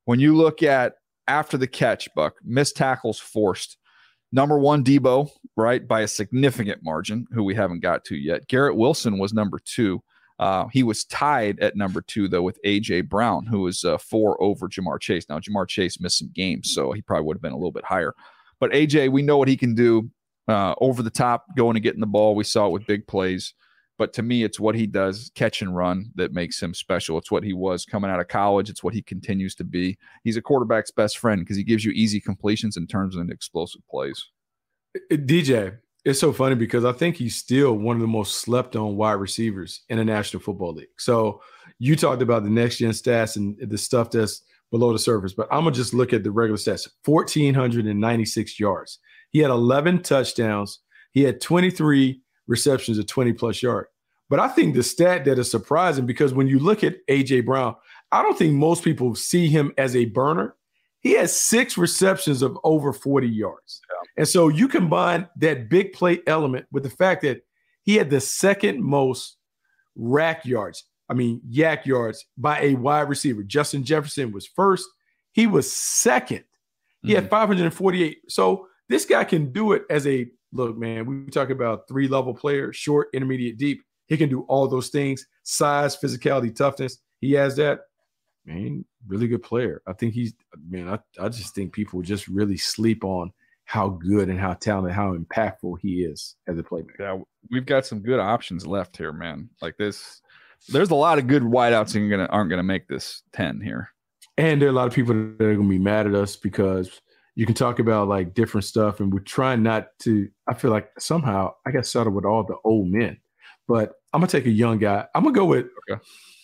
when you look at after the catch, Buck, missed tackles forced. Number one, Debo, right, by a significant margin, who we haven't got to yet. Garrett Wilson was number two. Uh, he was tied at number two, though, with A J. Brown, who was uh, four over Jamar Chase. Now, Jamar Chase missed some games, so he probably would have been a little bit higher. But A J, we know what he can do uh, over the top, going and getting the ball. We saw it with big plays. But to me, it's what he does, catch and run, that makes him special. It's what he was coming out of college. It's what he continues to be. He's a quarterback's best friend because he gives you easy completions and turns into explosive plays. D J, it's so funny because I think he's still one of the most slept-on wide receivers in the National Football League. So you talked about the next-gen stats and the stuff that's below the surface, but I'm going to just look at the regular stats. one thousand four hundred ninety-six yards. He had eleven touchdowns. He had twenty-three receptions of twenty-plus yards. But I think the stat that is surprising, because when you look at A J. Brown, I don't think most people see him as a burner. He has six receptions of over forty yards. Yeah. And so you combine that big play element with the fact that he had the second most rack yards, I mean, yak yards by a wide receiver. Justin Jefferson was first. He was second. He mm-hmm. had five hundred forty-eight. So this guy can do it as a, look, man, we talk about three-level player, short, intermediate, deep. He can do all those things, size, physicality, toughness. He has that. Man, really good player. I think he's, man, I, I just think people just really sleep on how good and how talented, how impactful he is as a playmaker. Yeah, we've got some good options left here, man. Like this, there's a lot of good wideouts and gonna aren't gonna make this ten here. And there are a lot of people that are gonna be mad at us because you can talk about like different stuff, and we're trying not to. I feel like somehow I got settled with all the old men, but I'm gonna take a young guy. I'm gonna go with. Okay.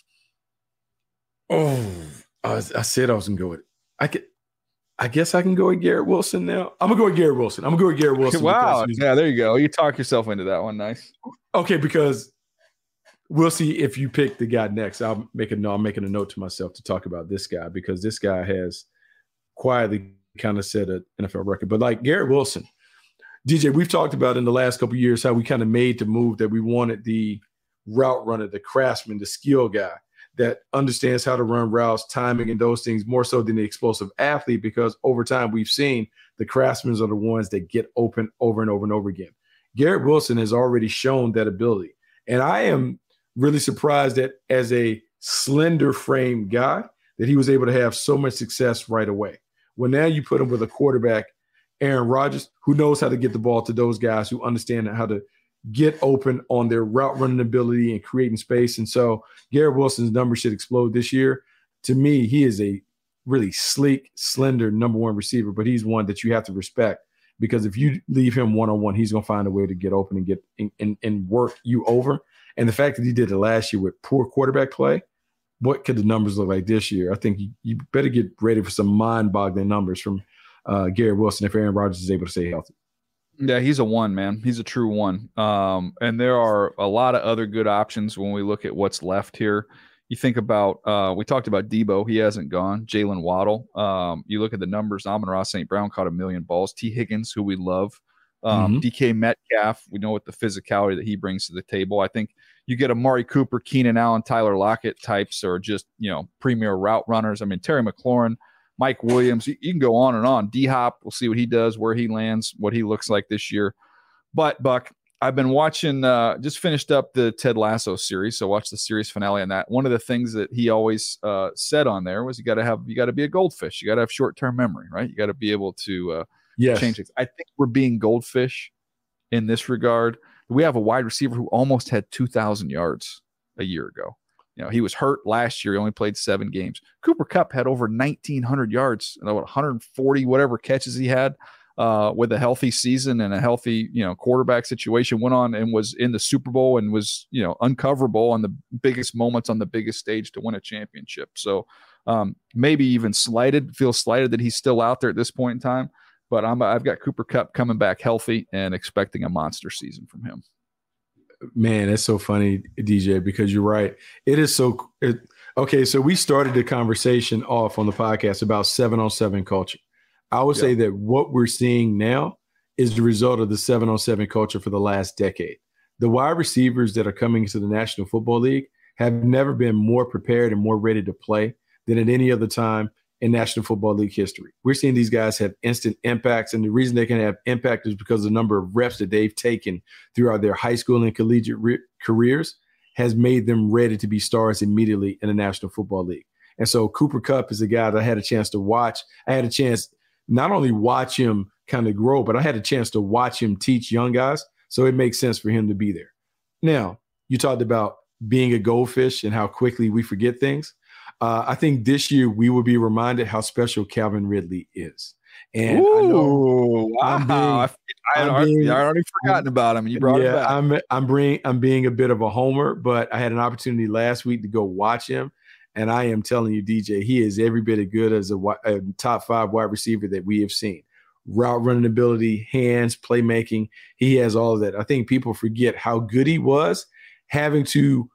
Oh, I, was, I said I was gonna go with. I could. I guess I can go with Garrett Wilson now. I'm gonna go with Garrett Wilson. I'm gonna go with Garrett Wilson. Wow. Yeah, there you go. You talk yourself into that one. Nice. Okay, because we'll see if you pick the guy next. I'll make a no. I'm making a note to myself to talk about this guy because this guy has quietly kind of set an N F L record. But like Garrett Wilson, D J, we've talked about in the last couple of years how we kind of made the move that we wanted the route runner, the craftsman, the skill guy that understands how to run routes, timing, and those things more so than the explosive athlete, because over time we've seen the craftsmen are the ones that get open over and over and over again. Garrett Wilson has already shown that ability. And I am really surprised that as a slender frame guy that he was able to have so much success right away. Well, now you put him with a quarterback, Aaron Rodgers, who knows how to get the ball to those guys who understand how to get open on their route running ability and creating space. And so Garrett Wilson's numbers should explode this year. To me, he is a really sleek, slender number one receiver, but he's one that you have to respect because if you leave him one-on-one, he's going to find a way to get open and get and, and, and work you over. And the fact that he did it last year with poor quarterback play, what could the numbers look like this year? I think you, you better get ready for some mind-boggling numbers from uh, Garrett Wilson if Aaron Rodgers is able to stay healthy. Yeah, he's a one, man. He's a true one. Um, and there are a lot of other good options when we look at what's left here. You think about, uh, we talked about Debo. He hasn't gone. Jalen Waddle. Um, you look at the numbers. Amon-Ra Saint Brown caught a million balls. T. Higgins, who we love. Um, mm-hmm. D K Metcalf. We know what the physicality that he brings to the table. I think you get Amari Cooper, Keenan Allen, Tyler Lockett types are just, you know, premier route runners. I mean, Terry McLaurin, Mike Williams, you, you can go on and on. D-Hop, we'll see what he does, where he lands, what he looks like this year. But, Buck, I've been watching, uh, just finished up the Ted Lasso series, so watch the series finale on that. One of the things that he always uh, said on there was you got to have, you got to be a goldfish. You got to have short-term memory, right? You got to be able to uh, yes. change things. I think we're being goldfish in this regard. We have a wide receiver who almost had two thousand yards a year ago. You know, he was hurt last year. He only played seven games. Cooper Kupp had over nineteen hundred yards, you know, one hundred forty whatever catches he had uh, with a healthy season and a healthy, you know, quarterback situation. Went on and was in the Super Bowl and was, you know, uncoverable on the biggest moments on the biggest stage to win a championship. So um, maybe even slighted, feels slighted that he's still out there at this point in time. But I'm, I've got Cooper Kupp coming back healthy and expecting a monster season from him. Man, that's so funny, D J, because you're right. It is so it, okay. So we started the conversation off on the podcast about seven on seven culture. I would yeah. say that what we're seeing now is the result of the seven on seven culture for the last decade. The wide receivers that are coming into the National Football League have never been more prepared and more ready to play than at any other time in National Football League history. We're seeing these guys have instant impacts, and the reason they can have impact is because the number of reps that they've taken throughout their high school and collegiate re- careers has made them ready to be stars immediately in the National Football League. And so Cooper Kupp is a guy that I had a chance to watch. I had a chance not only watch him kind of grow, but I had a chance to watch him teach young guys. So it makes sense for him to be there. Now, you talked about being a goldfish and how quickly we forget things. Uh, I think this year we will be reminded how special Calvin Ridley is. And Ooh, I know wow. I'm being, I, I, had already, being, I already forgotten I'm, about him. And you brought yeah, him back. I'm, I'm, bring, I'm being a bit of a homer, but I had an opportunity last week to go watch him. And I am telling you, D J, he is every bit as good as a, a top five wide receiver that we have seen. Route running ability, hands, playmaking. He has all of that. I think people forget how good he was having to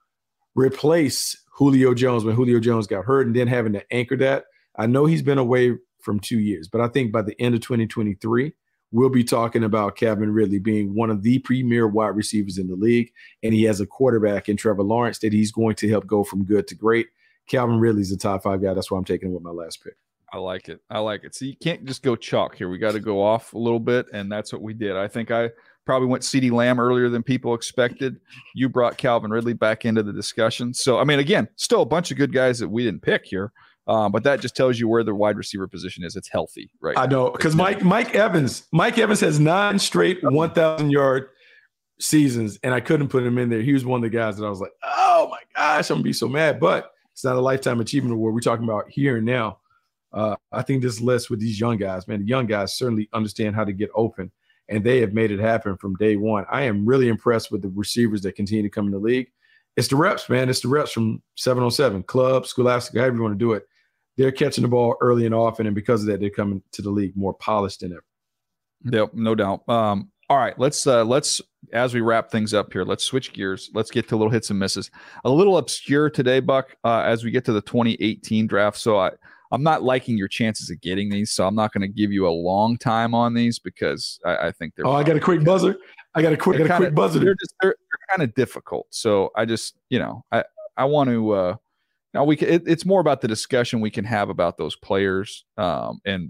replace Julio Jones when Julio Jones got hurt and then having to anchor that. I know he's been away from two years, but I think by the end of twenty twenty-three, we'll be talking about Calvin Ridley being one of the premier wide receivers in the league. And he has a quarterback in Trevor Lawrence that he's going to help go from good to great. Calvin Ridley's a top five guy. That's why I'm taking him with my last pick. I like it. I like it. So you can't just go chalk here. We got to go off a little bit, and that's what we did. I think I probably went CeeDee Lamb earlier than people expected. You brought Calvin Ridley back into the discussion. So, I mean, again, still a bunch of good guys that we didn't pick here, um, but that just tells you where the wide receiver position is. It's healthy, right? I know, because Mike Mike Evans, Mike Evans has nine straight one thousand yard seasons, and I couldn't put him in there. He was one of the guys that I was like, oh my gosh, I'm gonna be so mad. But it's not a lifetime achievement award. We're talking about here and now. Uh, I think this list with these young guys, man, the young guys certainly understand how to get open, and they have made it happen from day one. I am really impressed with the receivers that continue to come in the league. It's the reps, man. It's the reps from seven on seven, club, scholastic, however you want to do it. They're catching the ball early and often, and because of that, they're coming to the league more polished than ever. Yep, no doubt. Um, all right, let's uh, let's as we wrap things up here, let's switch gears. Let's get to little hits and misses. A little obscure today, Buck, uh, as we get to the twenty eighteen draft. So I. I'm not liking your chances of getting these, so I'm not going to give you a long time on these because I, I think they're. Oh, I got a quick buzzer. I got a quick, got a kinda, quick buzzer. They're just they're, they're kind of difficult, so I just you know I I want to. Uh, now we can. It, it's more about the discussion we can have about those players um, and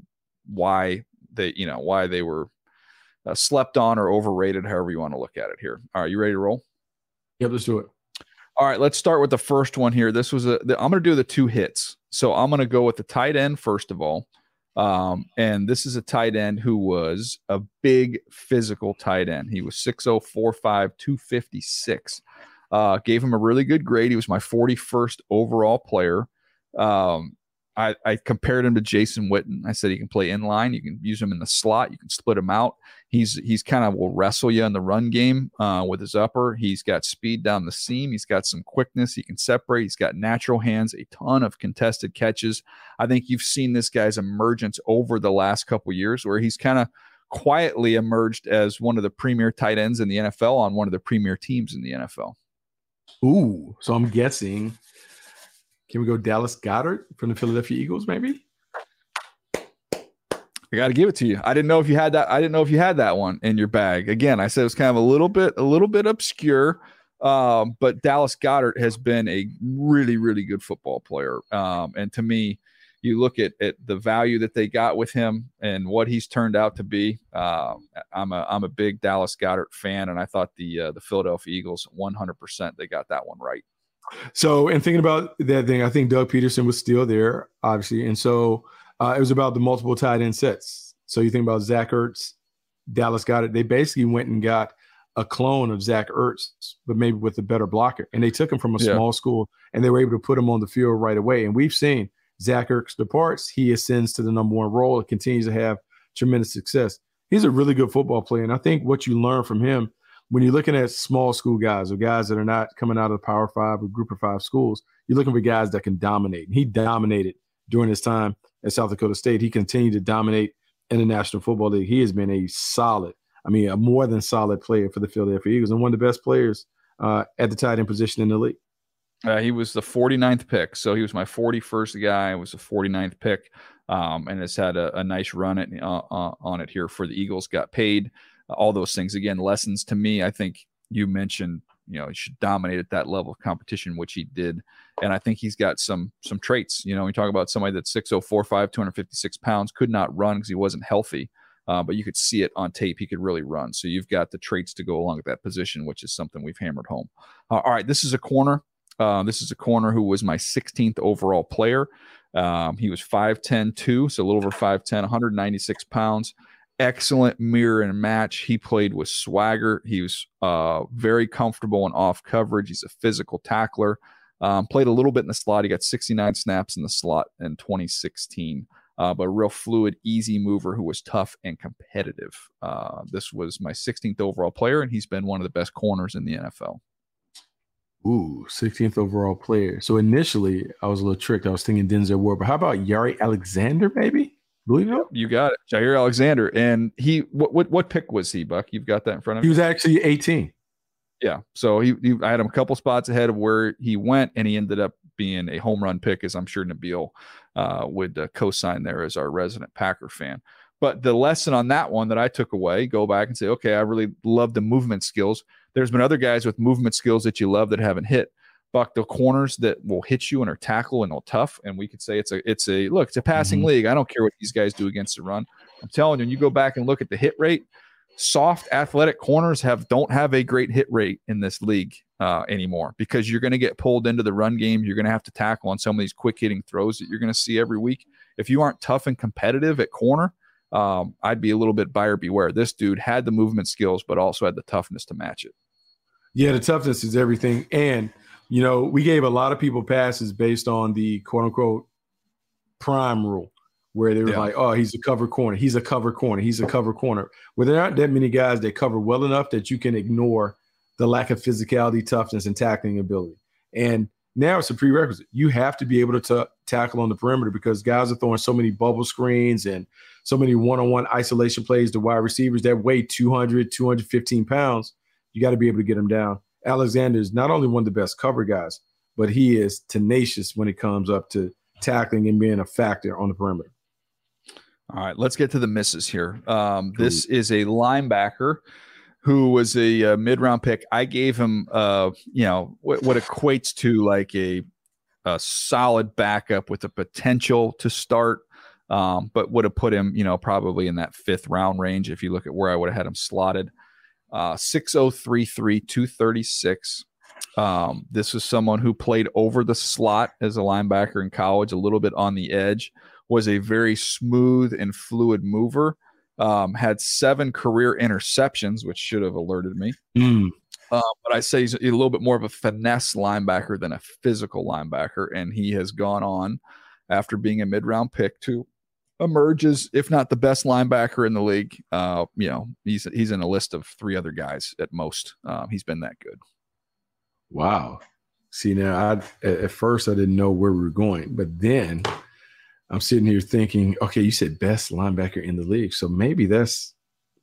why they you know why they were uh, slept on or overrated, however you want to look at it. Here, all right, you ready to roll? Yep, let's do it. All right, let's start with the first one here. This was a. The, I'm going to do the two hits. So I'm going to go with the tight end first of all. Um, and this is a tight end who was a big physical tight end. He was six oh, four five, two fifty-six. Uh, gave him a really good grade. He was my forty-first overall player. Um, I, I compared him to Jason Witten. I said he can play inline. You can use him in the slot. You can split him out. He's he's kind of will wrestle you in the run game uh, with his upper. He's got speed down the seam. He's got some quickness. He can separate. He's got natural hands, a ton of contested catches. I think you've seen this guy's emergence over the last couple of years where he's kind of quietly emerged as one of the premier tight ends in the N F L on one of the premier teams in the N F L. Ooh, so I'm guessing. Can we go Dallas Goedert from the Philadelphia Eagles, maybe? I got to give it to you. I didn't know if you had that. I didn't know if you had that one in your bag. Again, I said it was kind of a little bit, a little bit obscure, um, but Dallas Goedert has been a really, really good football player. Um, and to me, you look at, at the value that they got with him and what he's turned out to be. Um, I'm a I'm a big Dallas Goedert fan, and I thought the uh, the Philadelphia Eagles one hundred percent they got that one right. So, and thinking about that thing, I think Doug Peterson was still there, obviously. And so uh, it was about the multiple tight end sets. So you think about Zach Ertz, Dallas Goedert. They basically went and got a clone of Zach Ertz, but maybe with a better blocker. And they took him from a yeah. small school, and they were able to put him on the field right away. And we've seen Zach Ertz departs. He ascends to the number one role. It continues to have tremendous success. He's a really good football player. And I think what you learn from him, when you're looking at small school guys or guys that are not coming out of the Power Five or Group of Five schools, you're looking for guys that can dominate. And he dominated during his time at South Dakota State. He continued to dominate in the National Football League. He has been a solid, I mean, a more than solid player for the Philadelphia Eagles and one of the best players uh, at the tight end position in the league. Uh, he was the forty-ninth pick. So he was my forty-first guy. I was the forty-ninth pick um, and has had a, a nice run at, uh, uh, on it here for the Eagles. Got paid. All those things, again, lessons to me. I think you mentioned you know, he should dominate at that level of competition, which he did. And I think he's got some some traits. You know, we talk about somebody that's six oh four five, two hundred fifty-six pounds, could not run because he wasn't healthy. Uh, but you could see it on tape. He could really run. So you've got the traits to go along with that position, which is something we've hammered home. Uh, all right, this is a corner. Uh, this is a corner who was my sixteenth overall player. Um, he was five ten two, so a little over five ten, one hundred ninety-six pounds. Excellent mirror and match. He played with swagger. He was uh, very comfortable in off coverage. He's a physical tackler. Um, played a little bit in the slot. He got sixty-nine snaps in the slot in twenty sixteen. Uh, but a real fluid, easy mover who was tough and competitive. Uh, this was my sixteenth overall player, and he's been one of the best corners in the N F L. Ooh, sixteenth overall player. So initially, I was a little tricked. I was thinking Denzel Ward, but how about Jaire Alexander, maybe? Believe it? You got it. Jaire Alexander. And he, what, what what pick was he, Buck? You've got that in front of you? you? He was actually eighteen. Yeah. So he, he, I had him a couple spots ahead of where he went, and he ended up being a home run pick, as I'm sure Nabil uh, would uh, co-sign there as our resident Packer fan. But the lesson on that one that I took away, go back and say, okay, I really love the movement skills. There's been other guys with movement skills that you love that haven't hit. Buck, the corners that will hit you and are tackle and are tough. And we could say it's a, it's a, look, it's a passing mm-hmm. league. I don't care what these guys do against the run. I'm telling you, when you go back and look at the hit rate, soft athletic corners have don't have a great hit rate in this league uh, anymore, because you're going to get pulled into the run game. You're going to have to tackle on some of these quick hitting throws that you're going to see every week. If you aren't tough and competitive at corner, um, I'd be a little bit buyer beware. This dude had the movement skills, but also had the toughness to match it. Yeah, the toughness is everything. And, you know, we gave a lot of people passes based on the quote unquote prime rule, where they were yeah. like, oh, he's a cover corner. He's a cover corner. He's a cover corner. Well, there aren't that many guys that cover well enough that you can ignore the lack of physicality, toughness, and tackling ability. And now it's a prerequisite. You have to be able to t- tackle on the perimeter, because guys are throwing so many bubble screens and so many one-on-one isolation plays to wide receivers that weigh two hundred, two hundred fifteen pounds. You got to be able to get them down. Alexander is not only one of the best cover guys, but he is tenacious when it comes up to tackling and being a factor on the perimeter. All right, let's get to the misses here. Um, this is a linebacker who was a, a mid-round pick. I gave him, uh, you know, what, what equates to like a, a solid backup with the potential to start, um, but would have put him, you know, probably in that fifth round range if you look at where I would have had him slotted. Uh, six oh three three, two thirty-six. Um, this is someone who played over the slot as a linebacker in college, a little bit on the edge, was a very smooth and fluid mover, um, had seven career interceptions, which should have alerted me. Mm. Uh, but I say he's a little bit more of a finesse linebacker than a physical linebacker, and he has gone on after being a mid-round pick to emerge as, if not the best linebacker in the league. Uh, you know, he's he's in a list of three other guys at most. Um, he's been that good. Wow. See, now I at first I didn't know where we were going, but then I'm sitting here thinking, okay, you said best linebacker in the league, so maybe that's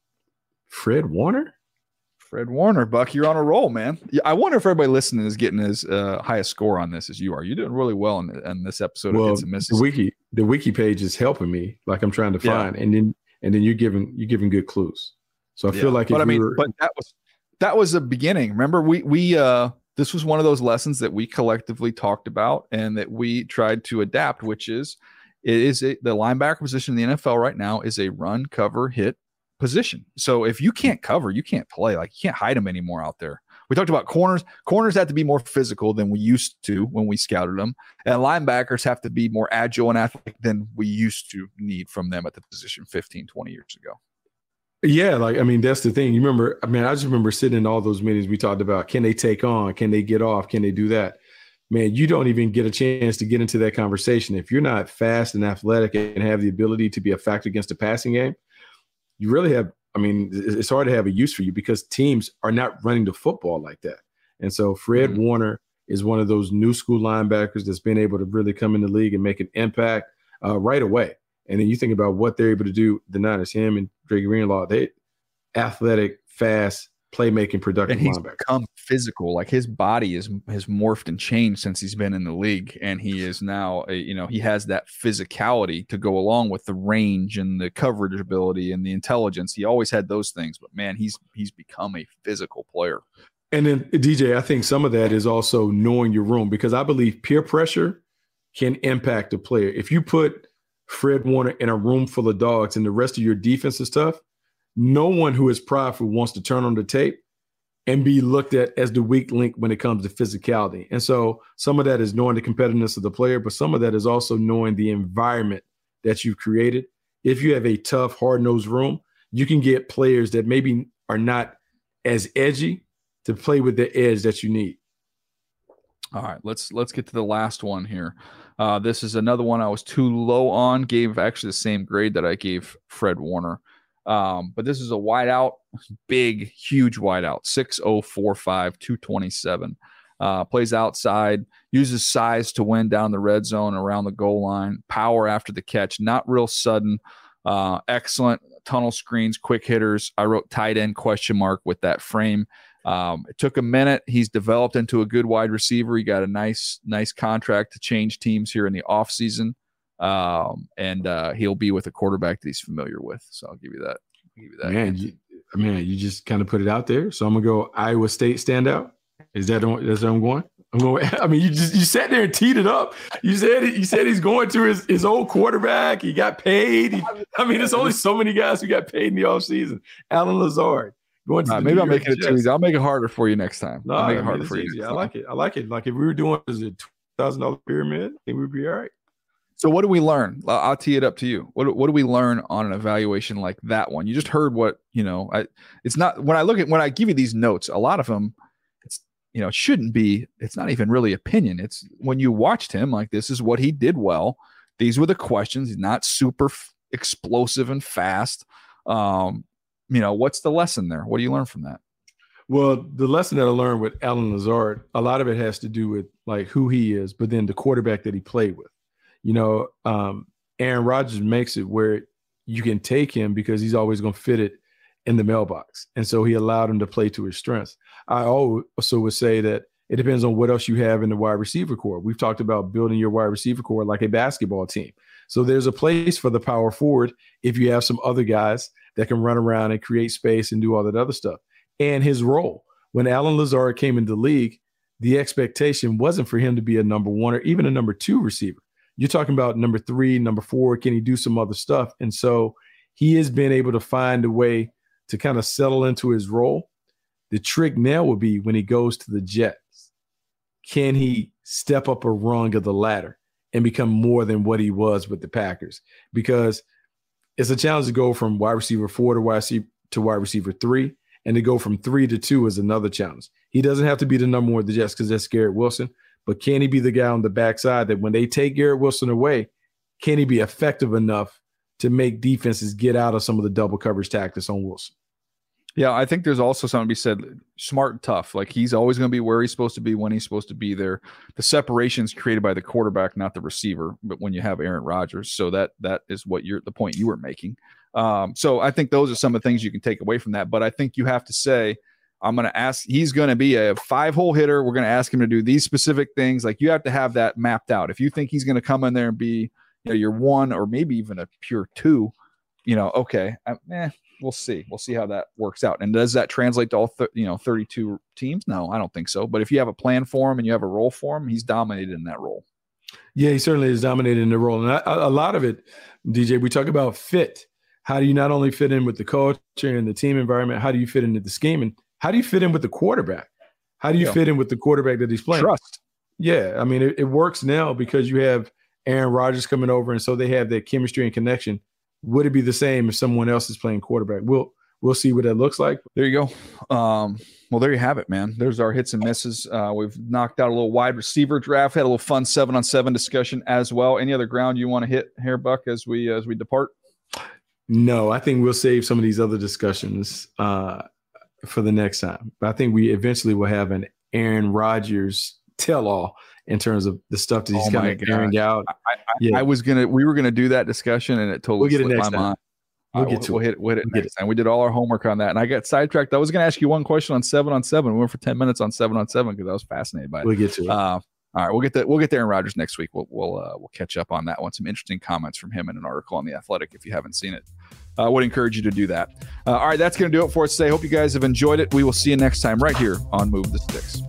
Fred Warner. Fred Warner, Buck, you're on a roll, man. I wonder if everybody listening is getting as uh, high a score on this as you are. You're doing really well in, in this episode well, of Hits and Misses. The wiki, the wiki page is helping me, like I'm trying to find, yeah. and then and then you're giving you're giving good clues. So I yeah. feel like, if but I mean, we were, but that was that was a beginning. Remember, we we uh, this was one of those lessons that we collectively talked about and that we tried to adapt, which is it is a, the linebacker position in the N F L right now is a run, cover, hit position. So if you can't cover, you can't play. Like, you can't hide them anymore out there. We talked about corners. Corners have to be more physical than we used to when we scouted them. And linebackers have to be more agile and athletic than we used to need from them at the position fifteen, twenty years ago. Yeah, like, I mean, that's the thing. You remember, I mean, I just remember sitting in all those meetings we talked about, can they take on? Can they get off? Can they do that? Man, you don't even get a chance to get into that conversation. If you're not fast and athletic and have the ability to be a factor against the passing game, you really have, I mean, it's hard to have a use for you because teams are not running the football like that. And so Fred mm-hmm. Warner is one of those new school linebackers that's been able to really come in the league and make an impact uh, right away. And then you think about what they're able to do, the Niners, him and Dre Greenlaw, they athletic, fast, playmaking, productive and he's linebacker. Become physical. Like, his body is has morphed and changed since he's been in the league, and he is now a, you know, he has that physicality to go along with the range and the coverage ability and the intelligence. He always had those things, but man, he's he's become a physical player. And then D J, I think some of that is also knowing your room, because I believe peer pressure can impact a player. If you put Fred Warner in a room full of dogs and the rest of your defense is tough, no one who is prideful wants to turn on the tape and be looked at as the weak link when it comes to physicality. And so some of that is knowing the competitiveness of the player, but some of that is also knowing the environment that you've created. If you have a tough, hard-nosed room, you can get players that maybe are not as edgy to play with the edge that you need. All right, let's let's get to the last one here. Uh, this is another one I was too low on, gave actually the same grade that I gave Fred Warner. Um, but this is a wideout, big, huge wideout, six oh four five, two twenty-seven. Uh, plays outside, uses size to win down the red zone around the goal line, power after the catch, not real sudden, uh, excellent tunnel screens, quick hitters. I wrote tight end question mark with that frame. Um, it took a minute. He's developed into a good wide receiver. He got a nice, nice contract to change teams here in the offseason. Um, and uh, he'll be with a quarterback that he's familiar with. So I'll give you that. I'll give you that. Man, you, man, you just kind of put it out there. So I'm gonna go Iowa State standout. Is that that's where I'm going? I'm going. I mean, you just you sat there and teed it up. You said you said he's going to his, his old quarterback. He got paid. He, I mean, there's only so many guys who got paid in the offseason. Allen Lazard. Going to uh, maybe I'll make it too easy. I'll make it harder for you next time. No, I'll make I it harder mean, for you. Easy. I like it. I like it. Like if we were doing is a two thousand dollar pyramid, I think we'd be all right. So what do we learn? I'll tee it up to you. What what do we learn on an evaluation like that one? You just heard what, you know, I it's not when I look at when I give you these notes, a lot of them, it's, you know, it shouldn't be, it's not even really opinion. It's when you watched him, like, this is what he did well. These were the questions. He's not super f- explosive and fast. Um, you know, what's the lesson there? What do you learn from that? Well, the lesson that I learned with Allen Lazard, a lot of it has to do with like who he is, but then the quarterback that he played with. You know, um, Aaron Rodgers makes it where you can take him because he's always going to fit it in the mailbox. And so he allowed him to play to his strengths. I also would say that it depends on what else you have in the wide receiver core. We've talked about building your wide receiver core like a basketball team. So there's a place for the power forward if you have some other guys that can run around and create space and do all that other stuff. And his role, when Allen Lazard came into the league, the expectation wasn't for him to be a number one or even a number two receiver. You're talking about number three, number four. Can he do some other stuff? And so he has been able to find a way to kind of settle into his role. The trick now will be when he goes to the Jets. Can he step up a rung of the ladder and become more than what he was with the Packers? Because it's a challenge to go from wide receiver four to wide receiver, to wide receiver three, and to go from three to two is another challenge. He doesn't have to be the number one with the Jets because that's Garrett Wilson. But can he be the guy on the backside that when they take Garrett Wilson away, can he be effective enough to make defenses get out of some of the double coverage tactics on Wilson? Yeah, I think there's also something to be said, smart and tough. Like, he's always going to be where he's supposed to be when he's supposed to be there. The separation is created by the quarterback, not the receiver, but when you have Aaron Rodgers. So that that is what you're the point you were making. Um, so I think those are some of the things you can take away from that. But I think you have to say, I'm going to ask, he's going to be a five hole hitter. We're going to ask him to do these specific things. Like, you have to have that mapped out. If you think he's going to come in there and be, you know, your one or maybe even a pure two, you know, okay, I, eh, we'll see. We'll see how that works out. And does that translate to all, th- you know, thirty-two teams? No, I don't think so. But if you have a plan for him and you have a role for him, he's dominated in that role. Yeah, he certainly is dominated in the role. And I, a lot of it, D J, we talk about fit. How do you not only fit in with the culture and the team environment, how do you fit into the scheme? And how do you fit in with the quarterback? How do you yeah. fit in with the quarterback that he's playing? Trust. Yeah, I mean, it, it works now because you have Aaron Rodgers coming over, and so they have that chemistry and connection. Would it be the same if someone else is playing quarterback? We'll we'll see what that looks like. There you go. Um, well, there you have it, man. There's our hits and misses. Uh, we've knocked out a little wide receiver draft. Had a little fun seven on seven discussion as well. Any other ground you want to hit here, Buck, as we as we depart? No, I think we'll save some of these other discussions Uh, for the next time. But I think we eventually will have an Aaron Rodgers tell-all in terms of the stuff that he's oh kind of airing out. I, I, yeah. I was gonna, we were gonna do that discussion, and it totally we'll get it slipped next my time. mind. We'll uh, get we'll, to we'll it. hit, we'll hit it we'll next time. We did all our homework on that, and I got sidetracked. I was gonna ask you one question on seven on seven. We went for ten minutes on seven on seven because I was fascinated by it. We'll get to it. Uh, all right, we'll get that. We'll get there Aaron Rodgers next week. We'll we'll uh, we'll catch up on that one. Some interesting comments from him in an article on The Athletic if you haven't seen it. I would encourage you to do that. Uh, all right, that's going to do it for us today. Hope you guys have enjoyed it. We will see you next time right here on Move the Sticks.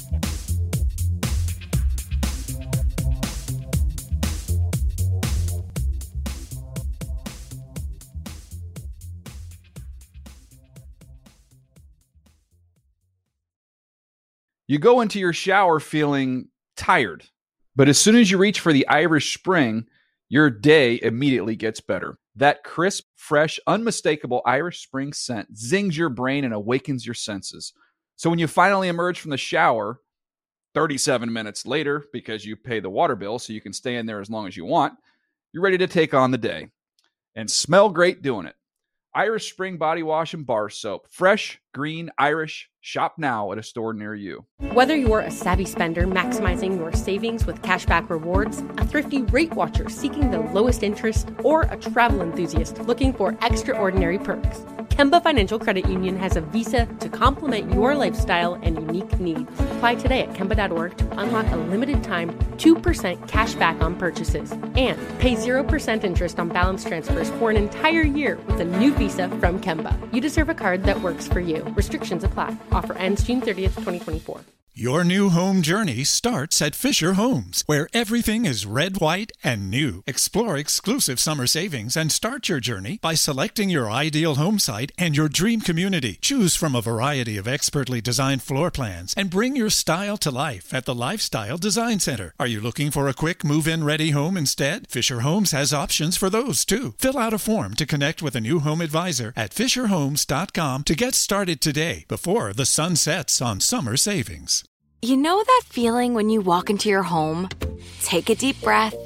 You go into your shower feeling tired, but as soon as you reach for the Irish Spring, your day immediately gets better. That crisp, fresh, unmistakable Irish Spring scent zings your brain and awakens your senses. So when you finally emerge from the shower thirty-seven minutes later, because you pay the water bill so you can stay in there as long as you want, you're ready to take on the day and smell great doing it. Irish Spring Body Wash and Bar Soap. Fresh, green, Irish. Shop now at a store near you. Whether you're a savvy spender maximizing your savings with cashback rewards, a thrifty rate watcher seeking the lowest interest, or a travel enthusiast looking for extraordinary perks, Kemba Financial Credit Union has a visa to complement your lifestyle and unique needs. Apply today at Kemba dot org to unlock a limited time two percent cash back on purchases and pay zero percent interest on balance transfers for an entire year with a new visa from Kemba. You deserve a card that works for you. Restrictions apply. Offer ends June thirtieth, twenty twenty-four. Your new home journey starts at Fisher Homes, where everything is red, white, and new. Explore exclusive summer savings and start your journey by selecting your ideal home site and your dream community. Choose from a variety of expertly designed floor plans and bring your style to life at the Lifestyle Design Center. Are you looking for a quick move-in ready home instead? Fisher Homes has options for those too. Fill out a form to connect with a new home advisor at fisher homes dot com to get started today before the sun sets on summer savings. You know that feeling when you walk into your home, take a deep breath,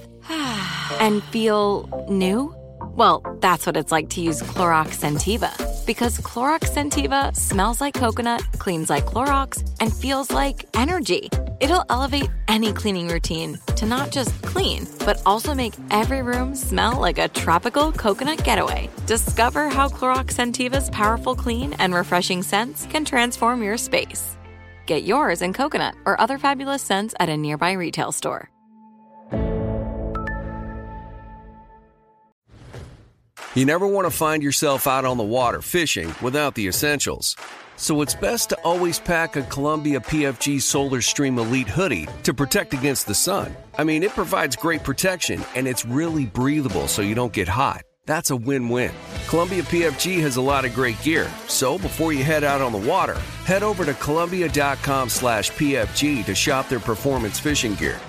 and feel new? Well, that's what it's like to use Clorox Scentiva. Because Clorox Scentiva smells like coconut, cleans like Clorox, and feels like energy. It'll elevate any cleaning routine to not just clean, but also make every room smell like a tropical coconut getaway. Discover how Clorox Scentiva's powerful clean and refreshing scents can transform your space. Get yours in coconut or other fabulous scents at a nearby retail store. You never want to find yourself out on the water fishing without the essentials. So it's best to always pack a Columbia P F G Solar Stream Elite hoodie to protect against the sun. I mean, it provides great protection and it's really breathable so you don't get hot. That's a win-win. Columbia P F G has a lot of great gear, so before you head out on the water, head over to Columbia dot com slash P F G to shop their performance fishing gear.